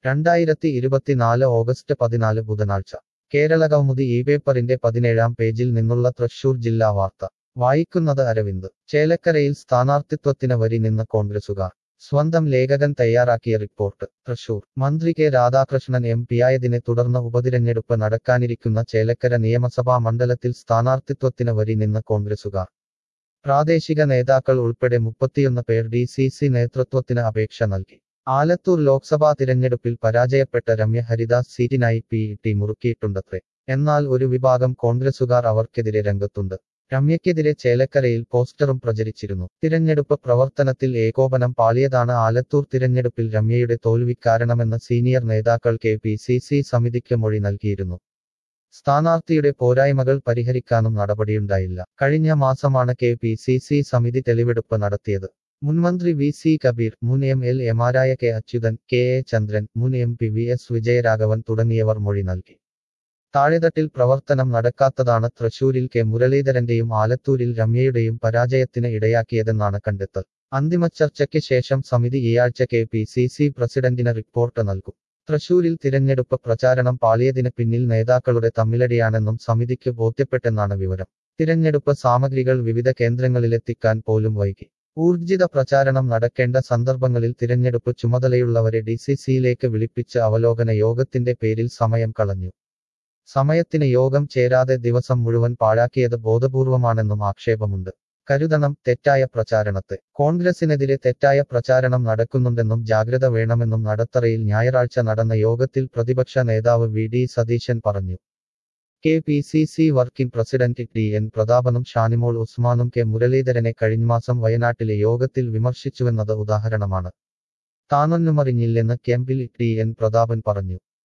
2024 August 14 ബുധനാഴ്ച കേരളകൗമുദി ഈ പേപ്പറിന്റെ 17-ാം പേജിൽ നിന്നുള്ള തൃശൂർ ജില്ലാ വാർത്ത വായിക്കുന്നത് അരവിന്ദ്. ചേലക്കരയിൽ സ്ഥാനാർത്ഥിത്വത്തിന് വരി നിന്ന് കോൺഗ്രസുകാർ. സ്വന്തം ലേഖകൻ തയ്യാറാക്കിയ റിപ്പോർട്ട്. തൃശൂർ. മന്ത്രി കെ രാധാകൃഷ്ണൻ എംപിയായതിനെ തുടർന്ന് ഉപതിരഞ്ഞെടുപ്പ് നടക്കാനിരിക്കുന്ന ചേലക്കര നിയമസഭാ മണ്ഡലത്തിൽ സ്ഥാനാർത്ഥിത്വത്തിന് വരി നിന്ന് കോൺഗ്രസുകാർ. പ്രാദേശിക നേതാക്കൾ ഉൾപ്പെടെ 31 പേർ DCC നേതൃത്വത്തിന് അപേക്ഷ നൽകി. ആലത്തൂർ ലോക്സഭാ തിരഞ്ഞെടുപ്പിൽ പരാജയപ്പെട്ട രമ്യ ഹരിദാസ് സീറ്റിനായി PET മുറുക്കിയിട്ടുണ്ടത്രേ. എന്നാൽ ഒരു വിഭാഗം കോൺഗ്രസുകാർ അവർക്കെതിരെ രംഗത്തുണ്ട്. രമ്യക്കെതിരെ ചേലക്കരയിൽ പോസ്റ്ററും പ്രചരിച്ചിരുന്നു. തിരഞ്ഞെടുപ്പ് പ്രവർത്തനത്തിൽ ഏകോപനം പാളിയതാണ് ആലത്തൂർ തിരഞ്ഞെടുപ്പിൽ രമ്യയുടെ തോൽവിക്കാരണമെന്ന് സീനിയർ നേതാക്കൾ KPCC സമിതിക്ക് മൊഴി നൽകിയിരുന്നു. സ്ഥാനാർത്ഥിയുടെ പോരായ്മകൾ പരിഹരിക്കാനും നടപടിയുണ്ടായില്ല. കഴിഞ്ഞ മാസമാണ് KPCC സമിതി തെളിവെടുപ്പ് നടത്തിയത്. മുൻമന്ത്രി VC കബീർ, മുൻ MLA-മാരായ K അച്യുതൻ, KA ചന്ദ്രൻ, മുൻ MP VS വിജയരാഘവൻ തുടങ്ങിയവർ മൊഴി നൽകി. താഴെത്തട്ടിൽ പ്രവർത്തനം നടക്കാത്തതാണ് തൃശൂരിൽ K മുരളീധരന്റെയും ആലത്തൂരിൽ രമ്യയുടെയും പരാജയത്തിന് ഇടയാക്കിയതെന്നാണ് കണ്ടെത്തൽ. അന്തിമ ചർച്ചയ്ക്ക് ശേഷം സമിതി ഈയാഴ്ച KPCC പ്രസിഡന്റിന് റിപ്പോർട്ട് നൽകും. തൃശൂരിൽ തിരഞ്ഞെടുപ്പ് പ്രചാരണം പാളിയതിന് പിന്നിൽ നേതാക്കളുടെ തമ്മിലടിയാണെന്നും സമിതിക്ക് ബോധ്യപ്പെട്ടെന്നാണ് വിവരം. തിരഞ്ഞെടുപ്പ് സാമഗ്രികൾ വിവിധ കേന്ദ്രങ്ങളിലെത്തിക്കാൻ പോലും വൈകി. ഊർജിത പ്രചാരണം നടക്കേണ്ട സന്ദർഭങ്ങളിൽ തിരഞ്ഞെടുപ്പ് ചുമതലയുള്ളവരെ DCCയിലേക്ക് വിളിപ്പിച്ച് അവലോകന യോഗത്തിന്റെ പേരിൽ സമയം കളഞ്ഞു. സമയത്തിന് യോഗം ചേരാതെ ദിവസം മുഴുവൻ പാഴാക്കിയത് ബോധപൂർവമാണെന്നും ആക്ഷേപമുണ്ട്. കരുതണം തെറ്റായ പ്രചാരണത്തെ. കോൺഗ്രസിനെതിരെ തെറ്റായ പ്രചാരണം നടക്കുന്നുണ്ടെന്നും ജാഗ്രത വേണമെന്നും നടത്തറയിൽ ഞായറാഴ്ച നടന്ന യോഗത്തിൽ പ്രതിപക്ഷ നേതാവ് VD സതീശൻ പറഞ്ഞു. KPCC വർക്കിംഗ് പ്രസിഡന്റ് TN പ്രതാപനും ഷാനിമോൾ ഉസ്മാനും K മുരളീധരനെ കഴിഞ്ഞമാസം വയനാട്ടിലെ യോഗത്തിൽ വിമർശിച്ചുവെന്നത് ഉദാഹരണമാണ്. താനൊന്നുമറിഞ്ഞില്ലെന്ന് ക്യാമ്പിൽ TN പ്രതാപൻ പറഞ്ഞു.